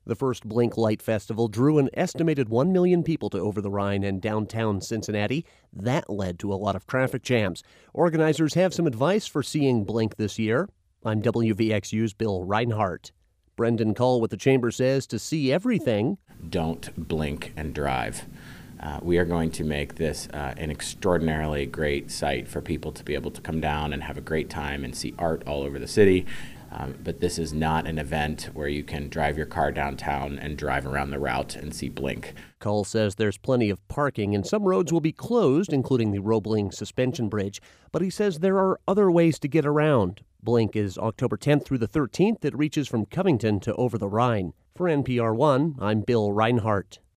The first Blink Light Festival drew an estimated 1 million people to Over the Rhine and downtown Cincinnati. That led to a lot of traffic jams. Organizers have some advice for seeing Blink this year. I'm WVXU's Bill Reinhart. Brendan Cull with the Chamber says to see everything, don't blink and drive. We are going to make this an extraordinarily great site for people to be able to come down and have a great time and see art all over the city. But this is not an event where you can drive your car downtown and drive around the route and see Blink. Cull says there's plenty of parking and some roads will be closed, including the Roebling Suspension Bridge. But he says there are other ways to get around. Blink is October 10th through the 13th. It reaches from Covington to Over the Rhine. For NPR One, I'm Bill Reinhart.